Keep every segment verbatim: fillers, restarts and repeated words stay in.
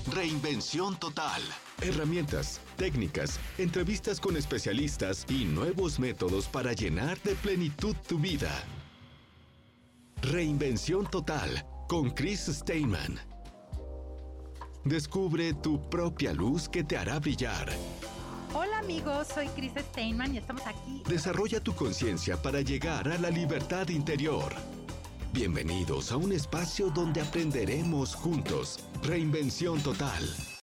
Reinvención Total. Herramientas, técnicas, entrevistas con especialistas y nuevos métodos para llenar de plenitud tu vida. Reinvención Total con Chris Steinman. Descubre tu propia luz que te hará brillar. Hola amigos, soy Chris Steinman y estamos aquí. Desarrolla tu conciencia para llegar a la libertad interior. Bienvenidos a un espacio donde aprenderemos juntos. Reinvención Total.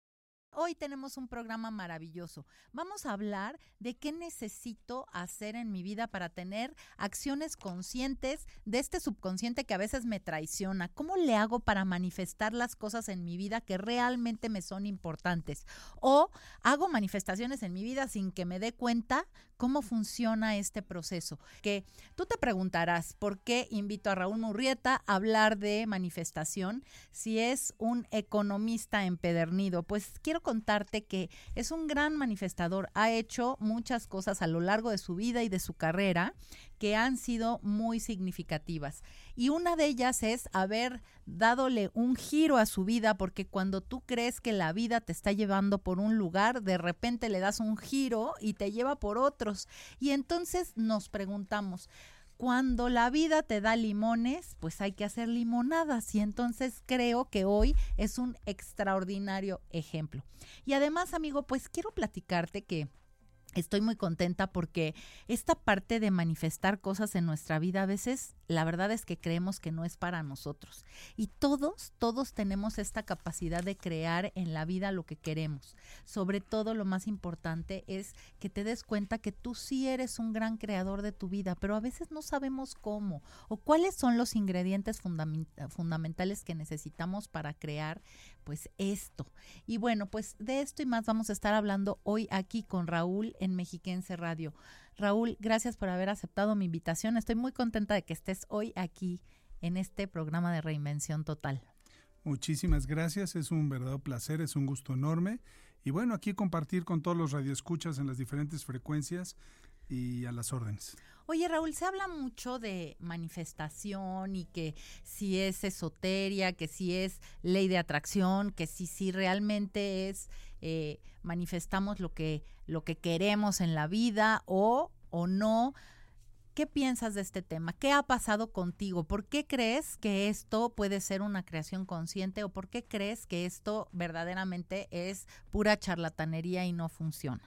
Hoy tenemos un programa maravilloso. Vamos a hablar de qué necesito hacer en mi vida para tener acciones conscientes de este subconsciente que a veces me traiciona. ¿Cómo le hago para manifestar las cosas en mi vida que realmente me son importantes? O hago manifestaciones en mi vida sin que me dé cuenta cómo funciona este proceso. Que tú te preguntarás, ¿por qué invito a Raúl Murrieta a hablar de manifestación si es un economista empedernido? Pues quiero contarte que es un gran manifestador, ha hecho muchas cosas a lo largo de su vida y de su carrera que han sido muy significativas. Y una de ellas es haber dadole un giro a su vida, porque cuando tú crees que la vida te está llevando por un lugar, de repente le das un giro y te lleva por otros. Y entonces nos preguntamos, cuando la vida te da limones, pues hay que hacer limonadas, y entonces creo que hoy es un extraordinario ejemplo. Y además, amigo, pues quiero platicarte que estoy muy contenta porque esta parte de manifestar cosas en nuestra vida a veces la verdad es que creemos que no es para nosotros. Y todos, todos tenemos esta capacidad de crear en la vida lo que queremos. Sobre todo lo más importante es que te des cuenta que tú sí eres un gran creador de tu vida, pero a veces no sabemos cómo o cuáles son los ingredientes fundament- fundamentales que necesitamos para crear pues esto. Y bueno, pues de esto y más vamos a estar hablando hoy aquí con Raúl en Mexiquense Radio. Raúl, gracias por haber aceptado mi invitación. Estoy muy contenta de que estés hoy aquí en este programa de Reinvención Total. Muchísimas gracias, es un verdadero placer, es un gusto enorme. Y bueno, aquí compartir con todos los radioescuchas en las diferentes frecuencias y a las órdenes. Oye, Raúl, se habla mucho de manifestación y que si es esoteria, que si es ley de atracción, que si, si realmente es eh, manifestamos lo que, lo que queremos en la vida o, o no. ¿Qué piensas de este tema? ¿Qué ha pasado contigo? ¿Por qué crees que esto puede ser una creación consciente o por qué crees que esto verdaderamente es pura charlatanería y no funciona?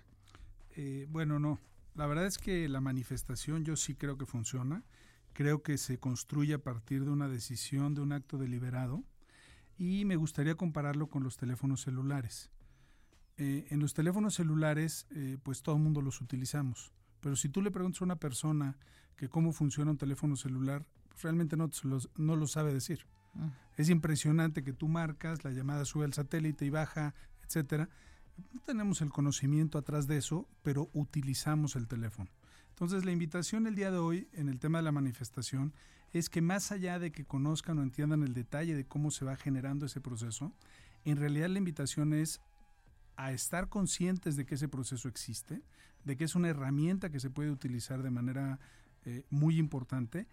Eh, bueno, no. La verdad es que la manifestación yo sí creo que funciona. Creo que se construye a partir de una decisión, de un acto deliberado. Y me gustaría compararlo con los teléfonos celulares. Eh, en los teléfonos celulares, eh, pues todo el mundo los utilizamos. Pero si tú le preguntas a una persona que cómo funciona un teléfono celular, pues realmente no, los, no lo sabe decir. Uh. Es impresionante que tú marcas, la llamada sube al satélite y baja, etcétera. No tenemos el conocimiento atrás de eso, pero utilizamos el teléfono. Entonces, la invitación el día de hoy en el tema de la manifestación es que más allá de que conozcan o entiendan el detalle de cómo se va generando ese proceso, en realidad la invitación es a estar conscientes de que ese proceso existe, de que es una herramienta que se puede utilizar de manera eh, muy importante,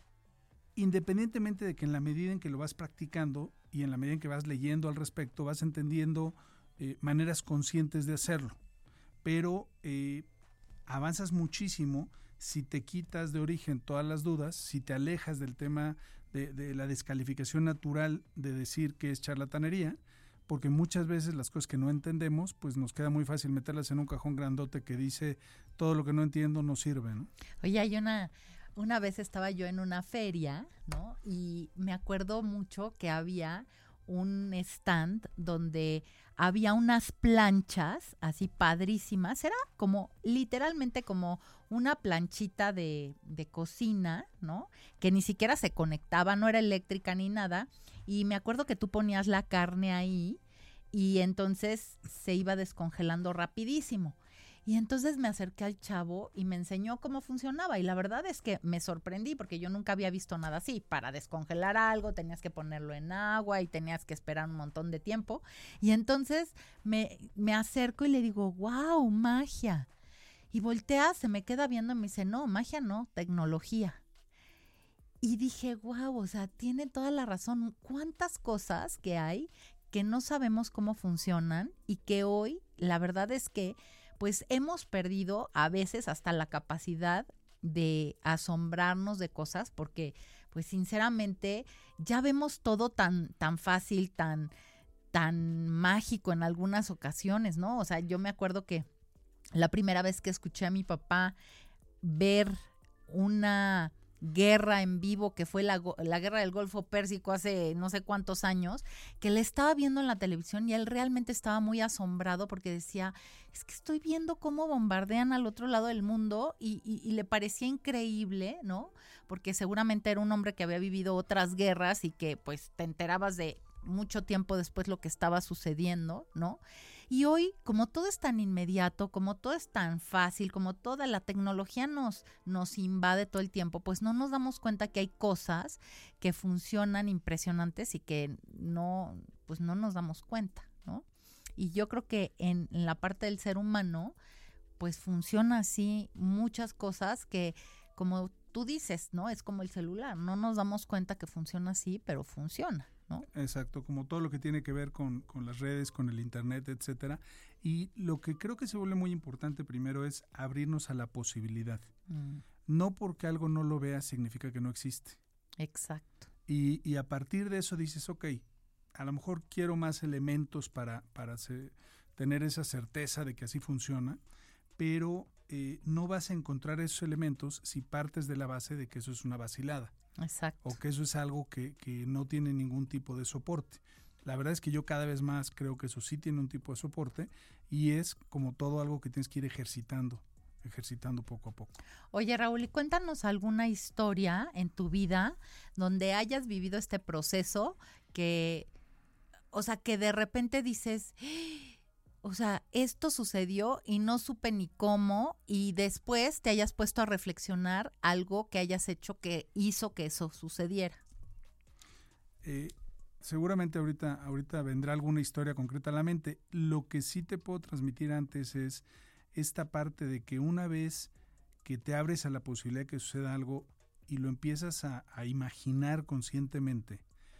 independientemente de que en la medida en que lo vas practicando y en la medida en que vas leyendo al respecto, vas entendiendo eh, maneras conscientes de hacerlo. Pero eh, avanzas muchísimo si te quitas de origen todas las dudas, si te alejas del tema de, de la descalificación natural de decir que es charlatanería, porque muchas veces las cosas que no entendemos, pues nos queda muy fácil meterlas en un cajón grandote que dice todo lo que no entiendo no sirve, ¿no? Oye, hay una, una vez estaba yo en una feria, ¿no? Y me acuerdo mucho que había un stand donde había unas planchas así padrísimas, era como literalmente como una planchita de, de cocina, ¿no? Que ni siquiera se conectaba, no era eléctrica ni nada, y me acuerdo que tú ponías la carne ahí y entonces se iba descongelando rapidísimo. Y entonces me acerqué al chavo y me enseñó cómo funcionaba. Y la verdad es que me sorprendí porque yo nunca había visto nada así. Para descongelar algo tenías que ponerlo en agua y tenías que esperar un montón de tiempo. Y entonces me, me acerco y le digo, wow, magia. Y voltea, se me queda viendo y me dice, no, magia no, tecnología. Y dije, wow, o sea, tiene toda la razón. ¿Cuántas cosas que hay que no sabemos cómo funcionan y que hoy la verdad es que pues hemos perdido a veces hasta la capacidad de asombrarnos de cosas porque pues sinceramente ya vemos todo tan, tan fácil, tan, tan mágico en algunas ocasiones, ¿no? O sea, yo me acuerdo que la primera vez que escuché a mi papá ver una guerra en vivo, que fue la, la guerra del Golfo Pérsico hace no sé cuántos años, que le estaba viendo en la televisión y él realmente estaba muy asombrado porque decía, es que estoy viendo cómo bombardean al otro lado del mundo y, y, y le parecía increíble, ¿no? Porque seguramente era un hombre que había vivido otras guerras y que pues te enterabas de mucho tiempo después lo que estaba sucediendo, ¿no? Y hoy, como todo es tan inmediato, como todo es tan fácil, como toda la tecnología nos, nos invade todo el tiempo, pues no nos damos cuenta que hay cosas que funcionan impresionantes y que no, pues no nos damos cuenta, ¿no? Y yo creo que en, en la parte del ser humano, pues funciona así muchas cosas que, como tú dices, ¿no? Es como el celular, no nos damos cuenta que funciona así, pero funciona, ¿no? Exacto, como todo lo que tiene que ver con, con las redes, con el internet, etcétera. Y lo que creo que se vuelve muy importante primero es abrirnos a la posibilidad. Mm. No porque algo no lo veas significa que no existe. Exacto. Y, y a partir de eso dices, ok, a lo mejor quiero más elementos para, para se, tener esa certeza de que así funciona, pero eh, no vas a encontrar esos elementos si partes de la base de que eso es una vacilada. Exacto. O que eso es algo que, que no tiene ningún tipo de soporte. La verdad es que yo cada vez más creo que eso sí tiene un tipo de soporte y es como todo algo que tienes que ir ejercitando, ejercitando poco a poco. Oye, Raúl, y cuéntanos alguna historia en tu vida donde hayas vivido este proceso que, o sea, que de repente dices, o sea, esto sucedió y no supe ni cómo, y después te hayas puesto a reflexionar algo que hayas hecho que hizo que eso sucediera. Eh, seguramente ahorita, ahorita vendrá alguna historia concreta a la mente. Lo que sí te puedo transmitir antes es esta parte de que una vez que te abres a la posibilidad de que suceda algo y lo empiezas a, a imaginar conscientemente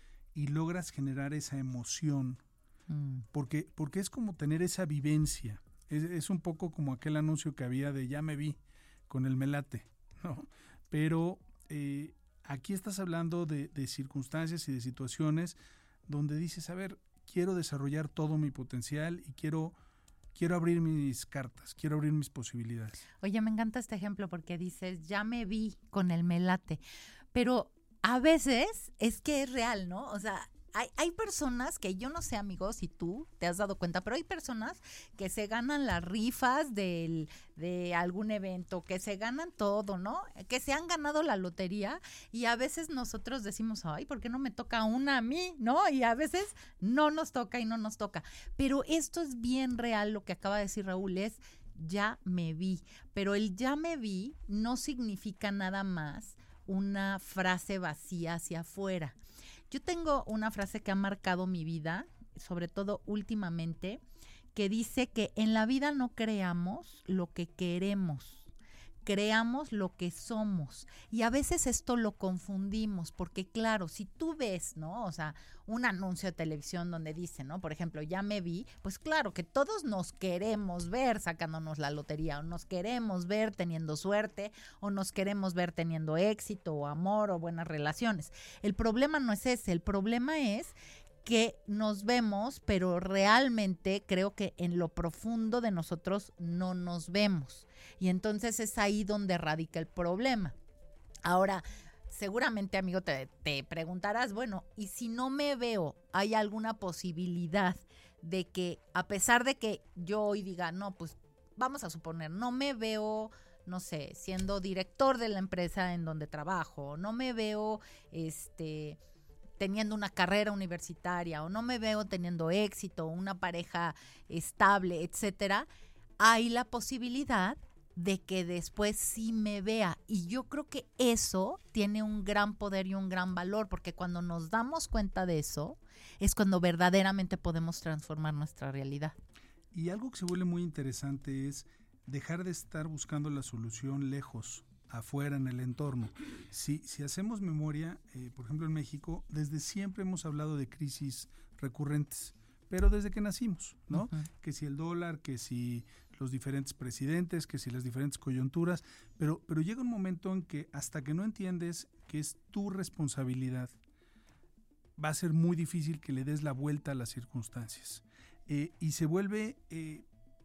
y logras generar esa emoción, Porque, porque es como tener esa vivencia. Es, es un poco como aquel anuncio que había de ya me vi con el melate, ¿no? Pero eh, aquí estás hablando de, de circunstancias y de situaciones donde dices, a ver, quiero desarrollar todo mi potencial y quiero, quiero abrir mis cartas, quiero abrir mis posibilidades. Oye, me encanta este ejemplo porque dices, ya me vi con el melate. Pero a veces es que es real, ¿no? O sea, Hay, hay personas que yo no sé, amigos, si tú te has dado cuenta, pero hay personas que se ganan las rifas del, de algún evento, que se ganan todo, ¿no? Que se han ganado la lotería y a veces nosotros decimos, ay, ¿por qué no me toca una a mí? ¿No? Y a veces no nos toca y no nos toca. Pero esto es bien real, lo que acaba de decir Raúl, es ya me vi. Pero el ya me vi no significa nada más una frase vacía hacia afuera. Yo tengo una frase que ha marcado mi vida, sobre todo últimamente, que dice que en la vida no creamos lo que queremos, creamos lo que somos. Y a veces esto lo confundimos, porque claro, si tú ves, ¿no? O sea, un anuncio de televisión donde dice, ¿no? Por ejemplo, ya me vi, pues claro que todos nos queremos ver sacándonos la lotería, o nos queremos ver teniendo suerte, o nos queremos ver teniendo éxito, o amor, o buenas relaciones. El problema no es ese, el problema es que nos vemos, pero realmente creo que en lo profundo de nosotros no nos vemos. Y entonces es ahí donde radica el problema. Ahora, seguramente, amigo, te, te preguntarás, bueno, ¿y si no me veo, hay alguna posibilidad de que, a pesar de que yo hoy diga, no, pues vamos a suponer, no me veo, no sé, siendo director de la empresa en donde trabajo, no me veo, este... teniendo una carrera universitaria o no me veo teniendo éxito, una pareja estable, etcétera, hay la posibilidad de que después sí me vea. Y yo creo que eso tiene un gran poder y un gran valor, porque cuando nos damos cuenta de eso, es cuando verdaderamente podemos transformar nuestra realidad. Y algo que se vuelve muy interesante es dejar de estar buscando la solución lejos, afuera en el entorno. Si, si hacemos memoria, eh, por ejemplo en México, desde siempre hemos hablado de crisis recurrentes. pero desde que nacimos, ¿no? Uh-huh. Que si el dólar, que si los diferentes presidentes, que si las diferentes coyunturas, pero, pero llega un momento en que hasta que no entiendes que es tu responsabilidad, va a ser muy difícil que le des la vuelta a las circunstancias. Eh, y se vuelve eh,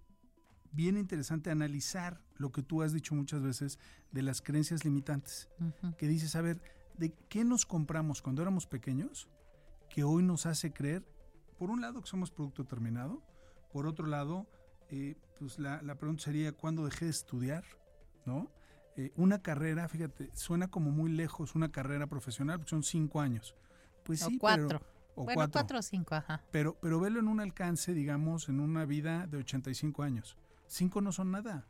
bien interesante analizar lo que tú has dicho muchas veces de las creencias limitantes, uh-huh. que dices, a ver, ¿de qué nos compramos cuando éramos pequeños que hoy nos hace creer, por un lado, que somos producto terminado, por otro lado, eh, pues la, la pregunta sería, ¿cuándo dejé de estudiar? ¿No? Eh, una carrera, fíjate, suena como muy lejos una carrera profesional, porque son cinco años. Pues o sí, cuatro. Pero, o bueno, cuatro. cuatro o cinco, ajá. Pero, pero velo en un alcance, digamos, en una vida de ochenta y cinco años. Cinco no son nada.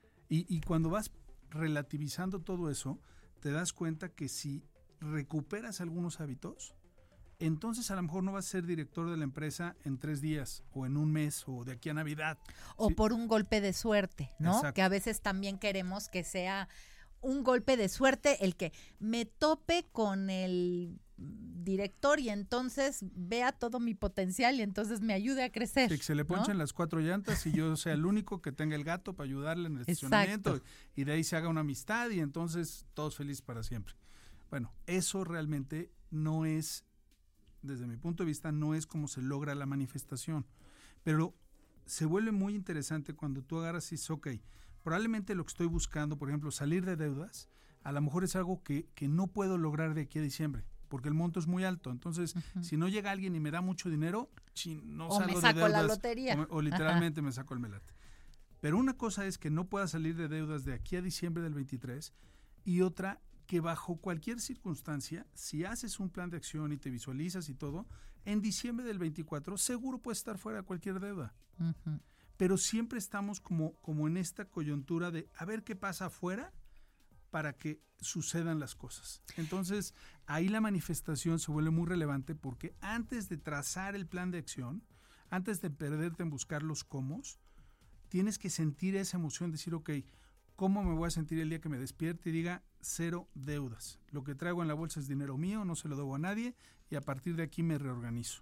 Y, y cuando vas relativizando todo eso, te das cuenta que si recuperas algunos hábitos, entonces a lo mejor no vas a ser director de la empresa en tres días o en un mes o de aquí a Navidad. O ¿sí? por un golpe de suerte, ¿no? Exacto. Que a veces también queremos que sea un golpe de suerte el que me tope con el director y entonces vea todo mi potencial y entonces me ayude a crecer. Sí, que se le ponchen, ¿no?, las cuatro llantas y yo sea el único que tenga el gato para ayudarle en el estacionamiento. Exacto. Y de ahí se haga una amistad y entonces todos felices para siempre. Bueno, eso realmente no es, desde mi punto de vista, no es como se logra la manifestación. Pero se vuelve muy interesante cuando tú agarras y dices, ok, probablemente lo que estoy buscando, por ejemplo, salir de deudas, a lo mejor es algo que, que no puedo lograr de aquí a diciembre, porque el monto es muy alto. Entonces, uh-huh. si no llega alguien y me da mucho dinero, chin, no o salgo me saco de deudas. la lotería. O, o literalmente me saco el melate. Pero una cosa es que no pueda salir de deudas de aquí a diciembre del veintitrés y otra que bajo cualquier circunstancia, si haces un plan de acción y te visualizas y todo, en diciembre del veinticuatro seguro puedes estar fuera de cualquier deuda. Uh-huh. Pero siempre estamos como, como en esta coyuntura de a ver qué pasa afuera para que sucedan las cosas. Entonces, ahí la manifestación se vuelve muy relevante porque antes de trazar el plan de acción, antes de perderte en buscar los cómo, tienes que sentir esa emoción, decir, ok, ¿cómo me voy a sentir el día que me despierte y diga cero deudas? Lo que traigo en la bolsa es dinero mío, no se lo debo a nadie y a partir de aquí me reorganizo.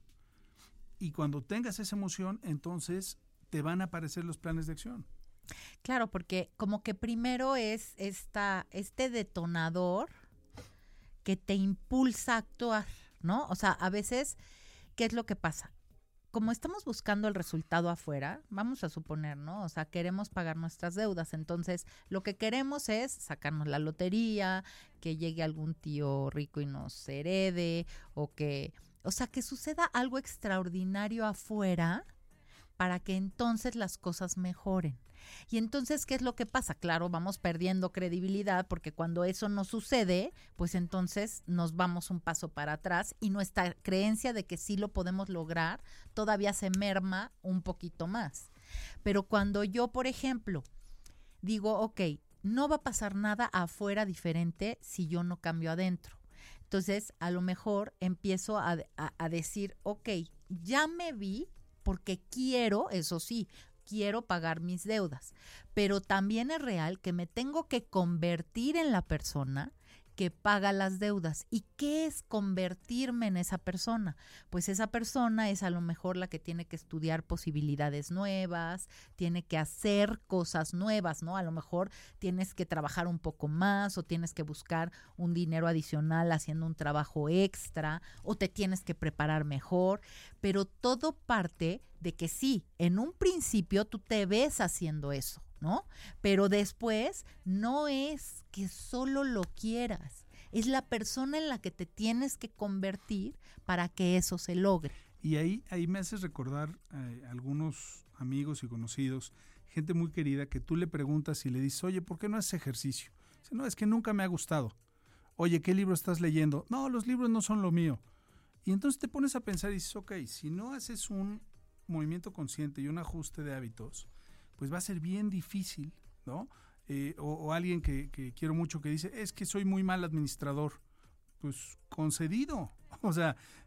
Y cuando tengas esa emoción, entonces te van a aparecer los planes de acción. Claro, porque como que primero es esta, este detonador que te impulsa a actuar, ¿no? O sea, a veces, ¿qué es lo que pasa? Como estamos buscando el resultado afuera, vamos a suponer, ¿no? O sea, queremos pagar nuestras deudas, entonces lo que queremos es sacarnos la lotería, que llegue algún tío rico y nos herede, o que, o sea, que suceda algo extraordinario afuera para que entonces las cosas mejoren. Y entonces, ¿qué es lo que pasa? Claro, vamos perdiendo credibilidad porque cuando eso no sucede, pues entonces nos vamos un paso para atrás y nuestra creencia de que sí lo podemos lograr todavía se merma un poquito más. Pero cuando yo, por ejemplo, digo, ok, no va a pasar nada afuera diferente si yo no cambio adentro. Entonces, a lo mejor empiezo a, a, a decir, ok, ya me vi porque quiero, eso sí, quiero pagar mis deudas, pero también es real que me tengo que convertir en la persona que paga las deudas. ¿Y qué es convertirme en esa persona? Pues esa persona es a lo mejor la que tiene que estudiar posibilidades nuevas, tiene que hacer cosas nuevas, ¿no? A lo mejor tienes que trabajar un poco más o tienes que buscar un dinero adicional haciendo un trabajo extra o te tienes que preparar mejor, pero todo parte de que sí, en un principio tú te ves haciendo eso, ¿no? Pero después no es que solo lo quieras, es la persona en la que te tienes que convertir para que eso se logre. Y ahí, ahí me haces recordar eh, algunos amigos y conocidos, gente muy querida, que tú le preguntas y le dices, oye, ¿por qué no haces ejercicio? Dice, no, es que nunca me ha gustado. Oye, ¿qué libro estás leyendo? No, los libros no son lo mío. Y entonces te pones a pensar y dices, ok, si no haces un movimiento consciente y un ajuste de hábitos, pues va a ser bien difícil, ¿no? Eh, o, o alguien que, que quiero mucho que dice, es que soy muy mal administrador. Pues concedido. O sea,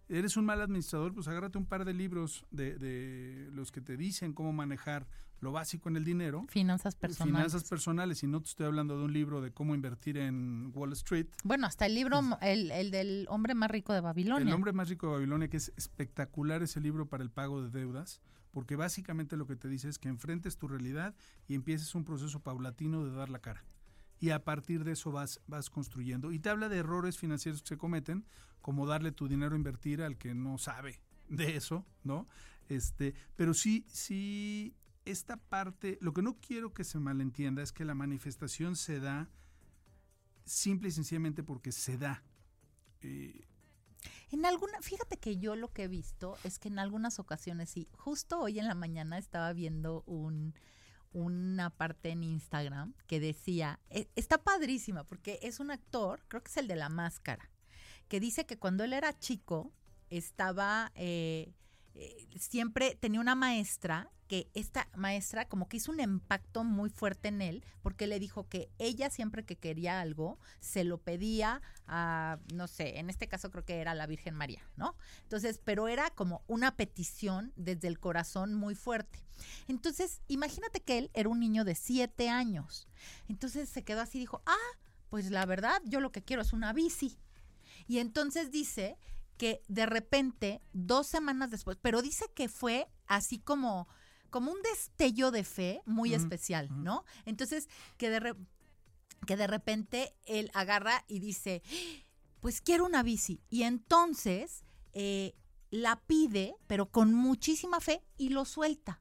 ¿Eres un mal administrador? Pues agárrate un par de libros de, de los que te dicen cómo manejar lo básico en el dinero. Finanzas personales. Finanzas personales, y no te estoy hablando de un libro de cómo invertir en Wall Street. Bueno, hasta el libro, el, el del hombre más rico de Babilonia. El hombre más rico de Babilonia, que es espectacular ese libro para el pago de deudas, porque básicamente lo que te dice es que enfrentes tu realidad y empieces un proceso paulatino de dar la cara. Y a partir de eso vas, vas construyendo. Y te habla de errores financieros que se cometen, como darle tu dinero a invertir al que no sabe de eso, ¿no? Este, pero sí, sí, esta parte, lo que no quiero que se malentienda es que la manifestación se da simple y sencillamente porque se da. Eh, En alguna, fíjate que yo lo que he visto es que en algunas ocasiones, sí, justo hoy en la mañana estaba viendo un... una parte en Instagram que decía, eh, está padrísima porque es un actor, creo que es el de La Máscara, que dice que cuando él era chico estaba, eh, eh, siempre tenía una maestra, que esta maestra como que hizo un impacto muy fuerte en él, porque le dijo que ella siempre que quería algo, se lo pedía a, no sé, en este caso creo que era la Virgen María, ¿no? Entonces, pero era como una petición desde el corazón muy fuerte. Entonces, imagínate que él era un niño de siete años. Entonces se quedó así y dijo, ah, pues la verdad, yo lo que quiero es una bici. Y entonces dice que de repente, dos semanas después, pero dice que fue así como... como un destello de fe muy uh-huh, especial, uh-huh. ¿no? Entonces, que de, re, que de repente él agarra y dice, pues quiero una bici. Y entonces eh, la pide, pero con muchísima fe, y lo suelta.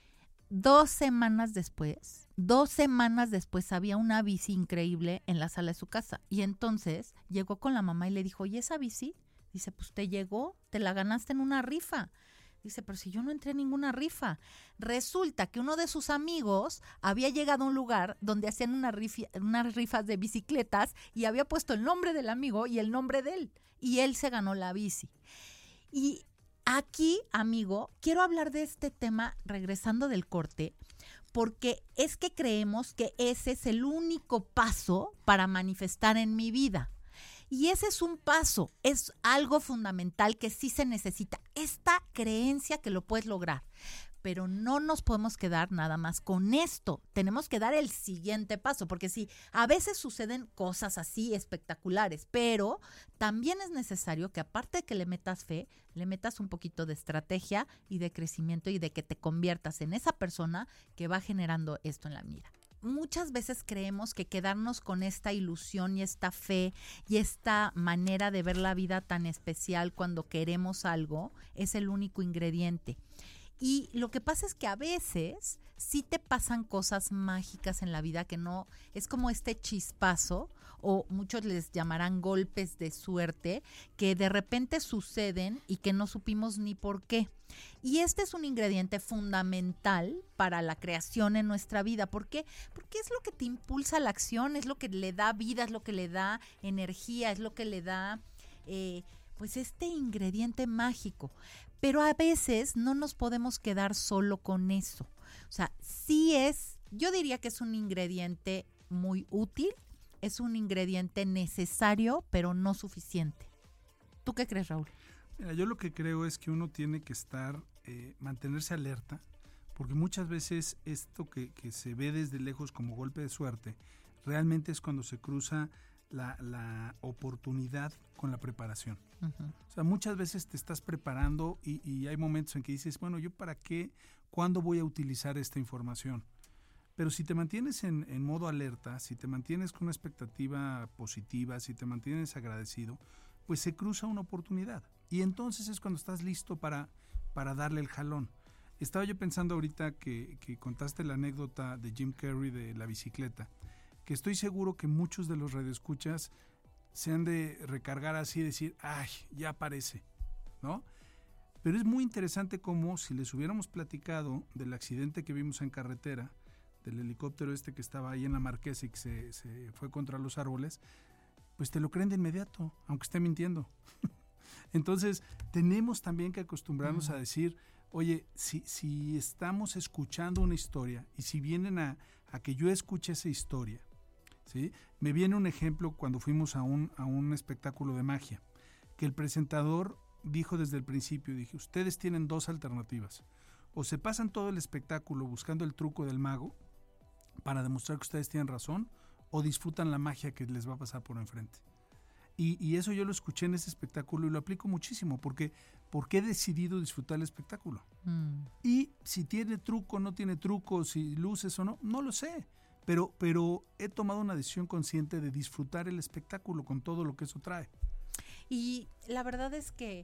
Dos semanas después, dos semanas después había una bici increíble en la sala de su casa. Y entonces llegó con la mamá y le dijo, ¿y esa bici? Dice, pues te llegó, te la ganaste en una rifa. Dice, pero si yo no entré en ninguna rifa. Resulta que uno de sus amigos había llegado a un lugar donde hacían una rifa, unas rifas de bicicletas y había puesto el nombre del amigo y el nombre de él. Y él se ganó la bici. Y aquí, amigo, quiero hablar de este tema regresando del corte, porque es que creemos que ese es el único paso para manifestar en mi vida. Y ese es un paso, es algo fundamental que sí se necesita, esta creencia que lo puedes lograr. Pero no nos podemos quedar nada más con esto, tenemos que dar el siguiente paso, porque sí, a veces suceden cosas así espectaculares, pero también es necesario que aparte de que le metas fe, le metas un poquito de estrategia y de crecimiento y de que te conviertas en esa persona que va generando esto en la vida. Muchas veces creemos que quedarnos con esta ilusión y esta fe y esta manera de ver la vida tan especial cuando queremos algo es el único ingrediente. Y lo que pasa es que a veces sí te pasan cosas mágicas en la vida que no, es como este chispazo, o muchos les llamarán golpes de suerte, que de repente suceden y que no supimos ni por qué. Y este es un ingrediente fundamental para la creación en nuestra vida. ¿Por qué? Porque es lo que te impulsa a la acción, es lo que le da vida, es lo que le da energía, es lo que le da eh, pues este ingrediente mágico. Pero a veces no nos podemos quedar solo con eso. O sea, sí es, yo diría que es un ingrediente muy útil, es un ingrediente necesario, pero no suficiente. ¿Tú qué crees, Raúl? Mira, yo lo que creo es que uno tiene que estar, eh, mantenerse alerta, porque muchas veces esto que, que se ve desde lejos como golpe de suerte, realmente es cuando se cruza la, la oportunidad con la preparación. Uh-huh. O sea, muchas veces te estás preparando y, y hay momentos en que dices, bueno, ¿yo para qué? ¿Cuándo voy a utilizar esta información? Pero si te mantienes en, en modo alerta, si te mantienes con una expectativa positiva, si te mantienes agradecido, pues se cruza una oportunidad. Y entonces es cuando estás listo para, para darle el jalón. Estaba yo pensando ahorita que, que contaste la anécdota de Jim Carrey de la bicicleta, que estoy seguro que muchos de los radioescuchas se han de recargar así y decir, ¡ay, ya aparece! ¿No? Pero es muy interesante como si les hubiéramos platicado del accidente que vimos en carretera, del helicóptero este que estaba ahí en la Marquesa y que se, se fue contra los árboles, pues te lo creen de inmediato, aunque esté mintiendo. Entonces, tenemos también que acostumbrarnos uh-huh. a decir, oye, si, si estamos escuchando una historia y si vienen a, a que yo escuche esa historia, ¿sí? Me viene un ejemplo cuando fuimos a un, a un espectáculo de magia, que el presentador dijo desde el principio, dije, ustedes tienen dos alternativas. O se pasan todo el espectáculo buscando el truco del mago para demostrar que ustedes tienen razón, o disfrutan la magia que les va a pasar por enfrente. Y, y eso yo lo escuché en ese espectáculo y lo aplico muchísimo, porque, porque he decidido disfrutar el espectáculo. Mm. Y si tiene truco, no tiene truco, si luces o no, no lo sé. Pero, pero he tomado una decisión consciente de disfrutar el espectáculo con todo lo que eso trae. Y la verdad es que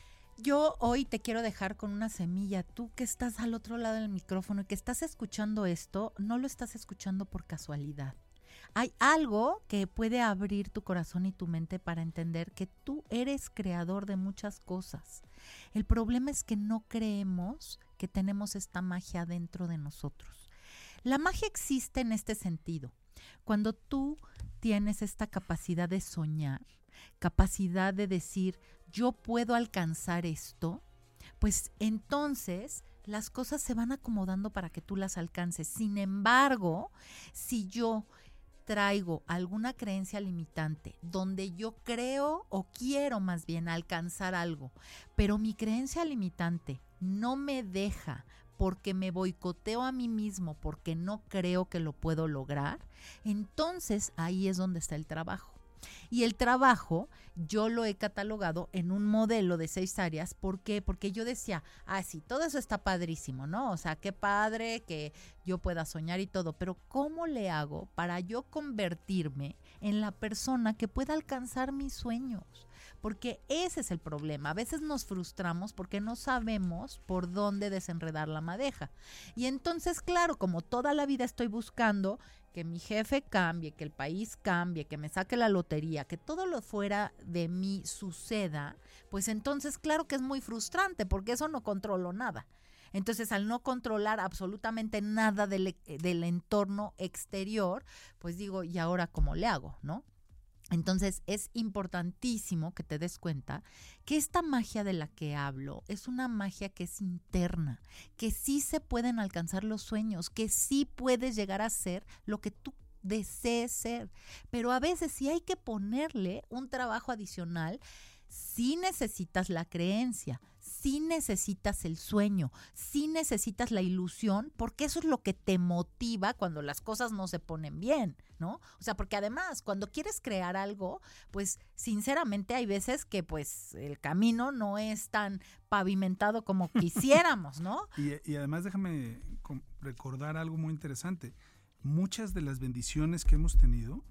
yo hoy te quiero dejar con una semilla. Tú que estás al otro lado del micrófono y que estás escuchando esto, no lo estás escuchando por casualidad. Hay algo que puede abrir tu corazón y tu mente para entender que tú eres creador de muchas cosas. El problema es que no creemos que tenemos esta magia dentro de nosotros. La magia existe en este sentido. Cuando tú tienes esta capacidad de soñar, capacidad de decir, yo puedo alcanzar esto, pues entonces las cosas se van acomodando para que tú las alcances. Sin embargo, si yo traigo alguna creencia limitante donde yo creo o quiero más bien alcanzar algo, pero mi creencia limitante no me deja porque me boicoteo a mí mismo, porque no creo que lo puedo lograr, entonces ahí es donde está el trabajo. Y el trabajo yo lo he catalogado en un modelo de seis áreas. ¿Por qué? Porque yo decía, ah, sí, todo eso está padrísimo, ¿no? O sea, qué padre que yo pueda soñar y todo, pero ¿cómo le hago para yo convertirme en la persona que pueda alcanzar mis sueños? Porque ese es el problema. A veces nos frustramos porque no sabemos por dónde desenredar la madeja. Y entonces, claro, como toda la vida estoy buscando que mi jefe cambie, que el país cambie, que me saque la lotería, que todo lo fuera de mí suceda, pues entonces claro que es muy frustrante porque eso no controlo nada. Entonces, al no controlar absolutamente nada del, del entorno exterior, pues digo, ¿y ahora cómo le hago, no? Entonces, es importantísimo que te des cuenta que esta magia de la que hablo es una magia que es interna, que sí se pueden alcanzar los sueños, que sí puedes llegar a ser lo que tú desees ser. Pero a veces sí hay que ponerle un trabajo adicional. Sí necesitas la creencia, sí necesitas el sueño, sí necesitas la ilusión, porque eso es lo que te motiva cuando las cosas no se ponen bien, ¿no? O sea, porque además, cuando quieres crear algo, pues sinceramente hay veces que pues el camino no es tan pavimentado como quisiéramos, ¿no? y, y además déjame recordar algo muy interesante. Muchas de las bendiciones que hemos tenido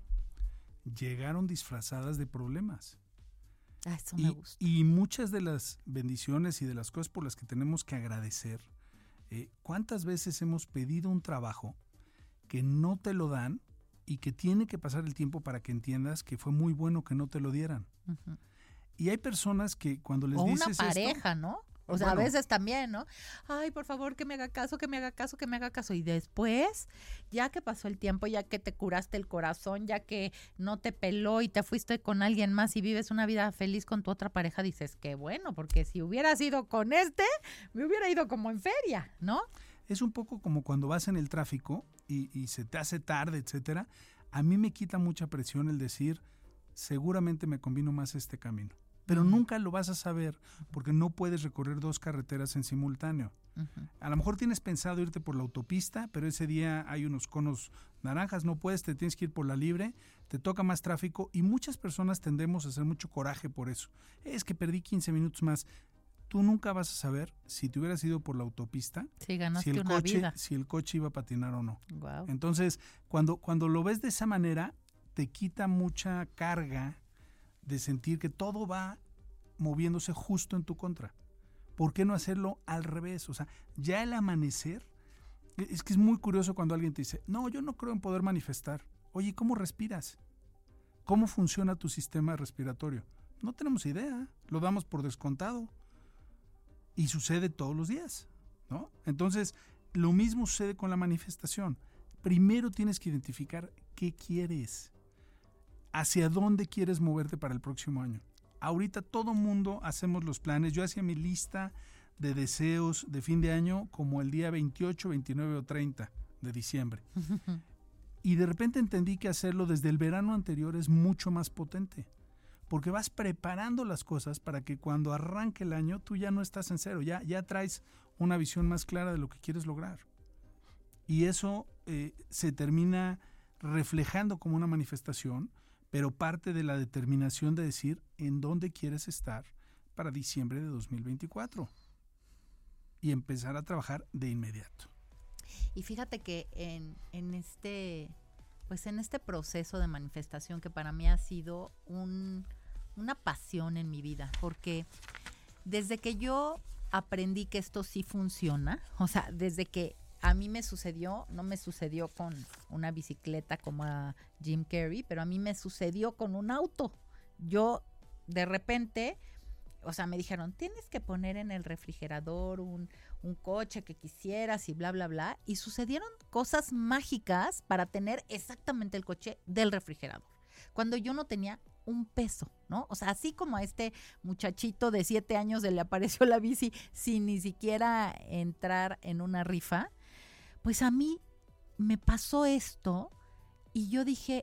llegaron disfrazadas de problemas. Ah, eso me gusta. Y, y muchas de las bendiciones y de las cosas por las que tenemos que agradecer, eh, ¿cuántas veces hemos pedido un trabajo que no te lo dan y que tiene que pasar el tiempo para que entiendas que fue muy bueno que no te lo dieran? Uh-huh. Y hay personas que cuando les o dices una pareja, esto, ¿no? O sea, bueno, a veces también, ¿no? Ay, por favor, que me haga caso, que me haga caso, que me haga caso. Y después, ya que pasó el tiempo, ya que te curaste el corazón, ya que no te peló y te fuiste con alguien más y vives una vida feliz con tu otra pareja, dices, qué bueno, porque si hubieras ido con este, me hubiera ido como en feria, ¿no? Es un poco como cuando vas en el tráfico y, y se te hace tarde, etcétera. A mí me quita mucha presión el decir, seguramente me convino más este camino. Pero uh-huh. nunca lo vas a saber porque no puedes recorrer dos carreteras en simultáneo. Uh-huh. A lo mejor tienes pensado irte por la autopista, pero ese día hay unos conos naranjas, no puedes, te tienes que ir por la libre, te toca más tráfico y muchas personas tendemos a hacer mucho coraje por eso. Es que perdí quince minutos más. Tú nunca vas a saber si te hubieras ido por la autopista, sí, ganaste si, el una coche, vida. si el coche iba a patinar o no. Wow. Entonces, cuando, cuando lo ves de esa manera, te quita mucha carga de sentir que todo va moviéndose justo en tu contra. ¿Por qué no hacerlo al revés? O sea, ya el amanecer, es que es muy curioso cuando alguien te dice, no, yo no creo en poder manifestar. Oye, ¿cómo respiras? ¿Cómo funciona tu sistema respiratorio? No tenemos idea, lo damos por descontado. Y sucede todos los días, ¿no? Entonces, lo mismo sucede con la manifestación. Primero tienes que identificar qué quieres, hacia dónde quieres moverte para el próximo año. Ahorita todo mundo hacemos los planes. Yo hacía mi lista de deseos de fin de año como el día veintiocho, veintinueve o treinta de diciembre. Y de repente entendí que hacerlo desde el verano anterior es mucho más potente. porque vas preparando las cosas para que cuando arranque el año tú ya no estás en cero, ya, ya traes una visión más clara de lo que quieres lograr. Y eso eh, se termina reflejando como una manifestación, pero parte de la determinación de decir en dónde quieres estar para diciembre de dos mil veinticuatro y empezar a trabajar de inmediato. Y fíjate que en, en este pues en este proceso de manifestación que para mí ha sido un, una pasión en mi vida, porque desde que yo aprendí que esto sí funciona, o sea, desde que a mí me sucedió, no me sucedió con una bicicleta como a Jim Carrey, pero a mí me sucedió con un auto. Yo de repente, o sea, me dijeron, tienes que poner en el refrigerador un, un coche que quisieras y bla, bla, bla. Y sucedieron cosas mágicas para tener exactamente el coche del refrigerador, cuando yo no tenía un peso, ¿no? O sea, así como a este muchachito de siete años se le apareció la bici sin ni siquiera entrar en una rifa, pues a mí me pasó esto y yo dije,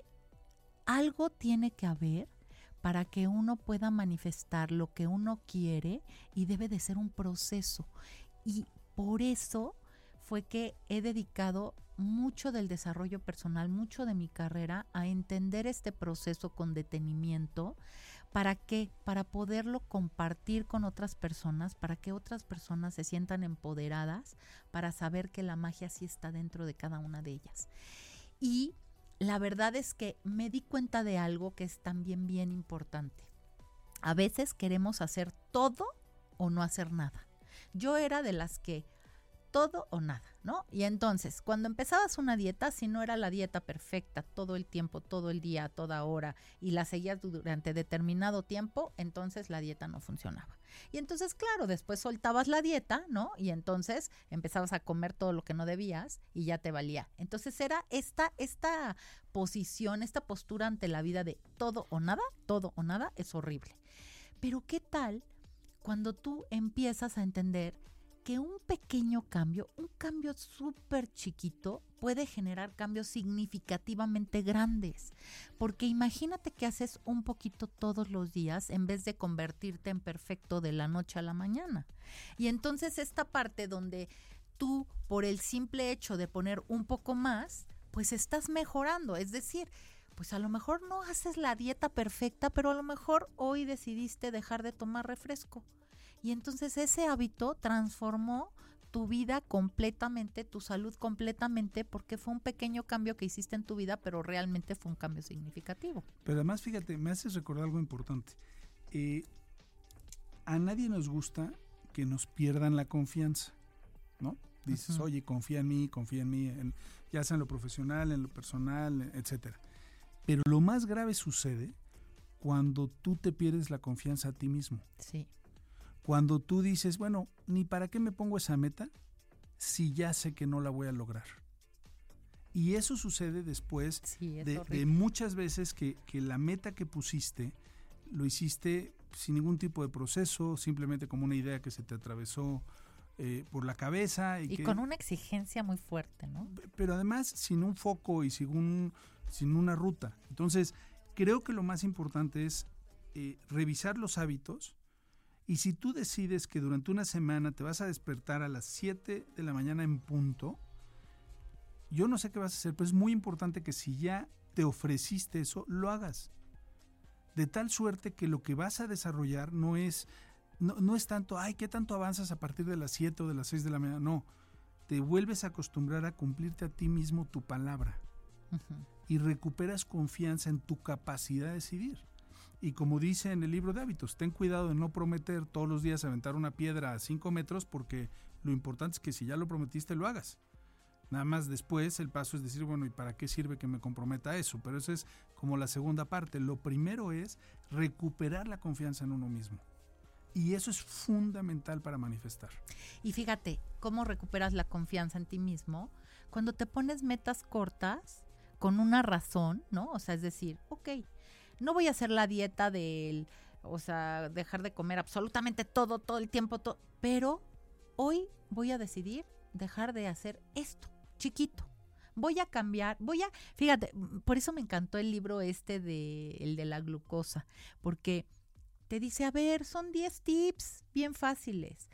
algo tiene que haber para que uno pueda manifestar lo que uno quiere y debe de ser un proceso. Y por eso fue que he dedicado mucho del desarrollo personal, mucho de mi carrera a entender este proceso con detenimiento. ¿Para qué? Para poderlo compartir con otras personas, para que otras personas se sientan empoderadas, para saber que la magia sí está dentro de cada una de ellas. Y la verdad es que me di cuenta de algo que es también bien importante. A veces queremos hacer todo o no hacer nada. Yo era de las que todo o nada, ¿no? Y entonces, cuando empezabas una dieta, si no era la dieta perfecta todo el tiempo, todo el día, a toda hora, y la seguías durante determinado tiempo, entonces la dieta no funcionaba. Y entonces, claro, después soltabas la dieta, ¿no? Y entonces empezabas a comer todo lo que no debías y ya te valía. Entonces era esta, esta posición, esta postura ante la vida de todo o nada, todo o nada, es horrible. Pero ¿qué tal cuando tú empiezas a entender que un pequeño cambio, un cambio súper chiquito, puede generar cambios significativamente grandes? Porque imagínate que haces un poquito todos los días en vez de convertirte en perfecto de la noche a la mañana. Y entonces esta parte donde tú, por el simple hecho de poner un poco más, pues estás mejorando. Es decir, pues a lo mejor no haces la dieta perfecta, pero a lo mejor hoy decidiste dejar de tomar refresco. Y entonces ese hábito transformó tu vida completamente, tu salud completamente, porque fue un pequeño cambio que hiciste en tu vida, pero realmente fue un cambio significativo. Pero además, fíjate, me haces recordar algo importante. Eh, a nadie nos gusta que nos pierdan la confianza, ¿no? Dices, uh-huh. oye, confía en mí, confía en mí, en, ya sea en lo profesional, en lo personal, etcétera. Pero lo más grave sucede cuando tú te pierdes la confianza a ti mismo. Sí. Cuando tú dices, bueno, ni para qué me pongo esa meta si ya sé que no la voy a lograr. Y eso sucede después sí, de, de muchas veces que, que la meta que pusiste lo hiciste sin ningún tipo de proceso, simplemente como una idea que se te atravesó eh, por la cabeza. Y, y que, con una exigencia muy fuerte, ¿no? Pero además sin un foco y sin, un, sin una ruta. Entonces, creo que lo más importante es eh, revisar los hábitos. Y si tú decides que durante una semana te vas a despertar a las siete de la mañana en punto, yo no sé qué vas a hacer, pero es muy importante que si ya te ofreciste eso, lo hagas. De tal suerte que lo que vas a desarrollar no es, no, no es tanto, ay, ¿qué tanto avanzas a partir de las siete o de las seis de la mañana? No, te vuelves a acostumbrar a cumplirte a ti mismo tu palabra. Uh-huh. Y recuperas confianza en tu capacidad de decidir. Y como dice en el libro de hábitos, ten cuidado de no prometer todos los días aventar una piedra a cinco metros, porque lo importante es que si ya lo prometiste, lo hagas. Nada más después el paso es decir, bueno, ¿y para qué sirve que me comprometa a eso? Pero eso es como la segunda parte. Lo primero es recuperar la confianza en uno mismo. Y eso es fundamental para manifestar. Y fíjate, ¿cómo recuperas la confianza en ti mismo? Cuando te pones metas cortas, con una razón, ¿no? O sea, es decir, ok, no voy a hacer la dieta del, o sea, dejar de comer absolutamente todo, todo el tiempo, todo, pero hoy voy a decidir dejar de hacer esto, chiquito. voy a cambiar, voy a, fíjate, por eso me encantó el libro este de, el de la glucosa, porque te dice, a ver, son diez tips bien fáciles.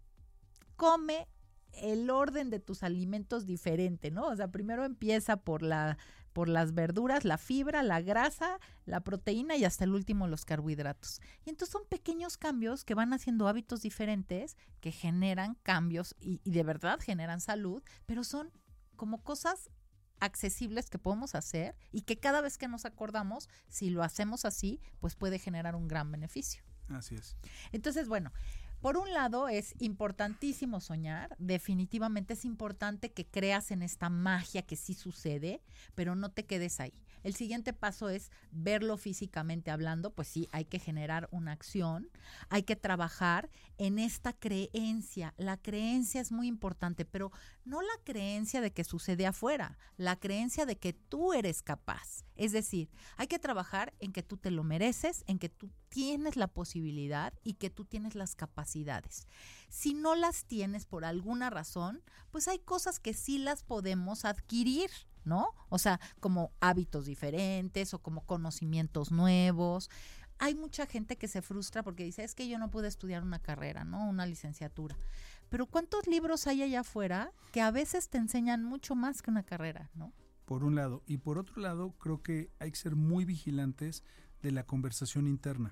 Come el orden de tus alimentos diferente, ¿no? O sea, primero empieza por la por las verduras, la fibra, la grasa, la proteína y hasta el último los carbohidratos. Y entonces son pequeños cambios que van haciendo hábitos diferentes que generan cambios y, y de verdad generan salud, pero son como cosas accesibles que podemos hacer y que cada vez que nos acordamos, si lo hacemos así, pues puede generar un gran beneficio. Así es. Entonces, bueno, por un lado es importantísimo soñar, definitivamente es importante que creas en esta magia que sí sucede, pero no te quedes ahí. El siguiente paso es verlo físicamente hablando, pues sí, hay que generar una acción, hay que trabajar en esta creencia. La creencia es muy importante, pero no la creencia de que sucede afuera, la creencia de que tú eres capaz. Es decir, hay que trabajar en que tú te lo mereces, en que tú tienes la posibilidad y que tú tienes las capacidades. Si no las tienes por alguna razón, pues hay cosas que sí las podemos adquirir, ¿no? O sea, como hábitos diferentes o como conocimientos nuevos. Hay mucha gente que se frustra porque dice, es que yo no pude estudiar una carrera, ¿no? Una licenciatura. Pero ¿cuántos libros hay allá afuera que a veces te enseñan mucho más que una carrera, ¿no? Por un lado. Y por otro lado, creo que hay que ser muy vigilantes de la conversación interna.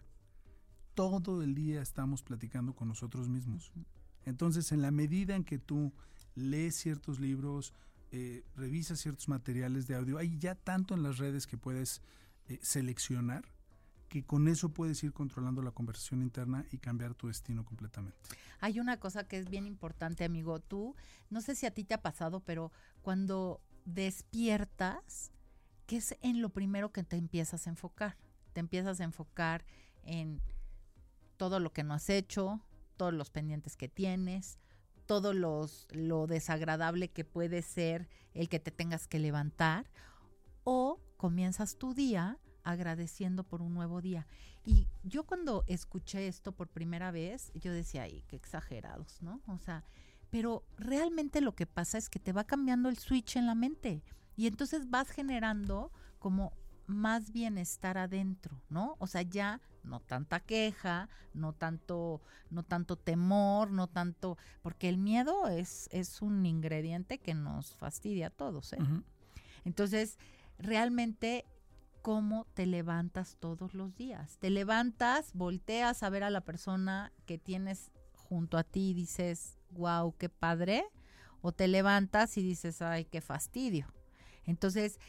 Todo el día estamos platicando con nosotros mismos. Entonces, en la medida en que tú lees ciertos libros, eh, revisas ciertos materiales de audio, hay ya tanto en las redes que puedes eh, seleccionar, que con eso puedes ir controlando la conversación interna y cambiar tu destino completamente. Hay una cosa que es bien importante, amigo. Tú, no sé si a ti te ha pasado, pero cuando despiertas, ¿qué es en lo primero que te empiezas a enfocar? Te empiezas a enfocar en todo lo que no has hecho, todos los pendientes que tienes, todo los, lo desagradable que puede ser el que te tengas que levantar, o comienzas tu día agradeciendo por un nuevo día. Y yo cuando escuché esto por primera vez, yo decía, ay, qué exagerados, ¿no? O sea, pero realmente lo que pasa es que te va cambiando el switch en la mente y entonces vas generando como más bienestar adentro, ¿no? O sea, ya no tanta queja, no tanto, no tanto temor, no tanto, porque el miedo es, es un ingrediente que nos fastidia a todos, ¿eh? Uh-huh. Entonces, realmente, ¿cómo te levantas todos los días? Te levantas, volteas a ver a la persona que tienes junto a ti y dices, wow, qué padre, o te levantas y dices, ay, qué fastidio. Entonces,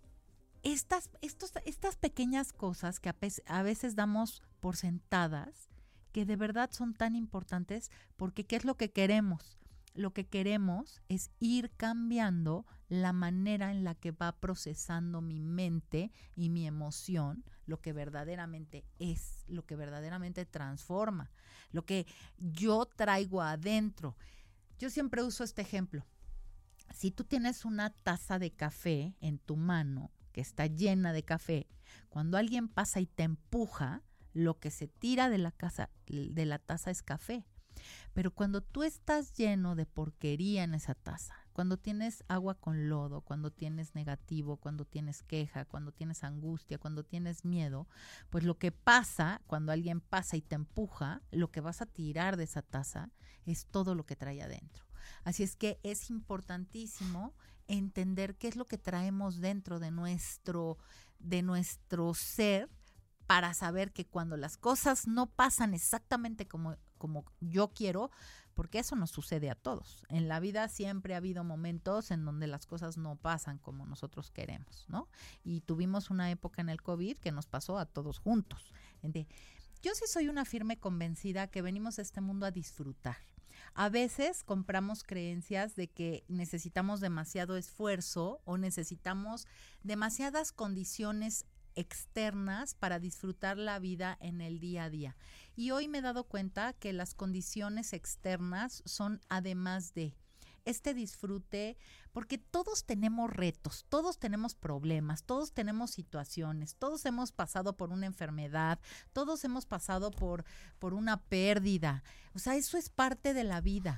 Estas, estos, estas pequeñas cosas que a, pe- a veces damos por sentadas, que de verdad son tan importantes, porque ¿qué es lo que queremos? Lo que queremos es ir cambiando la manera en la que va procesando mi mente y mi emoción, lo que verdaderamente es, lo que verdaderamente transforma, lo que yo traigo adentro. Yo siempre uso este ejemplo. Si tú tienes una taza de café en tu mano, que está llena de café, cuando alguien pasa y te empuja, lo que se tira de la, casa, de la taza es café. Pero cuando tú estás lleno de porquería en esa taza, cuando tienes agua con lodo, cuando tienes negativo, cuando tienes queja, cuando tienes angustia, cuando tienes miedo, pues lo que pasa cuando alguien pasa y te empuja, lo que vas a tirar de esa taza es todo lo que trae adentro. Así es que es importantísimo entender qué es lo que traemos dentro de nuestro, de nuestro ser, para saber que cuando las cosas no pasan exactamente como, como yo quiero, porque eso nos sucede a todos. En la vida siempre ha habido momentos en donde las cosas no pasan como nosotros queremos, ¿no? Y tuvimos una época en el COVID que nos pasó a todos juntos. Entonces, yo sí soy una firme convencida que venimos a este mundo a disfrutar. A veces compramos creencias de que necesitamos demasiado esfuerzo o necesitamos demasiadas condiciones externas para disfrutar la vida en el día a día. Y hoy me he dado cuenta que las condiciones externas son además de este disfrute, porque todos tenemos retos, todos tenemos problemas, todos tenemos situaciones, todos hemos pasado por una enfermedad, todos hemos pasado por, por una pérdida. O sea, eso es parte de la vida.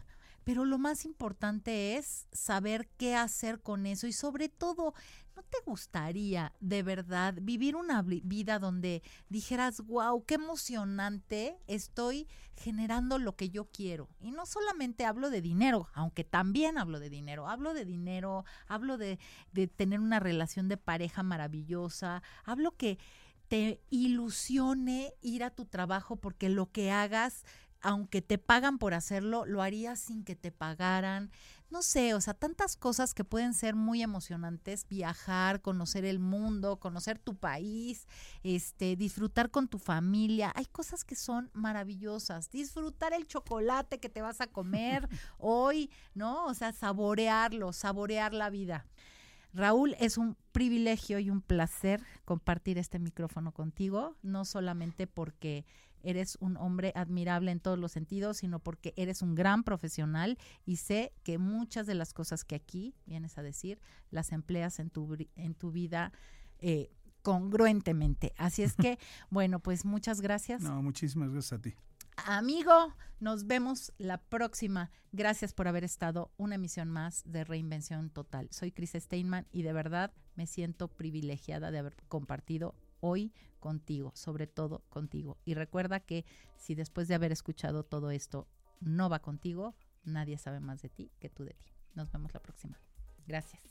pero lo más importante es saber qué hacer con eso y sobre todo, ¿no te gustaría de verdad vivir una vida donde dijeras, wow, qué emocionante, estoy generando lo que yo quiero? Y no solamente hablo de dinero, aunque también hablo de dinero, hablo de dinero, hablo de, de tener una relación de pareja maravillosa, hablo que te ilusione ir a tu trabajo porque lo que hagas, aunque te pagan por hacerlo, lo harías sin que te pagaran. No sé, o sea, tantas cosas que pueden ser muy emocionantes, viajar, conocer el mundo, conocer tu país, este, disfrutar con tu familia. Hay cosas que son maravillosas. Disfrutar el chocolate que te vas a comer hoy, ¿no? O sea, saborearlo, saborear la vida. Raúl, es un privilegio y un placer compartir este micrófono contigo, no solamente porque eres un hombre admirable en todos los sentidos, sino porque eres un gran profesional y sé que muchas de las cosas que aquí vienes a decir las empleas en tu, en tu vida eh, congruentemente. Así es que, bueno, pues muchas gracias. No, muchísimas gracias a ti. Amigo, nos vemos la próxima. Gracias por haber estado una emisión más de Reinvención Total. Soy Cris Steinman y de verdad me siento privilegiada de haber compartido hoy contigo, sobre todo contigo. Y recuerda que si después de haber escuchado todo esto no va contigo, nadie sabe más de ti que tú de ti. Nos vemos la próxima. Gracias.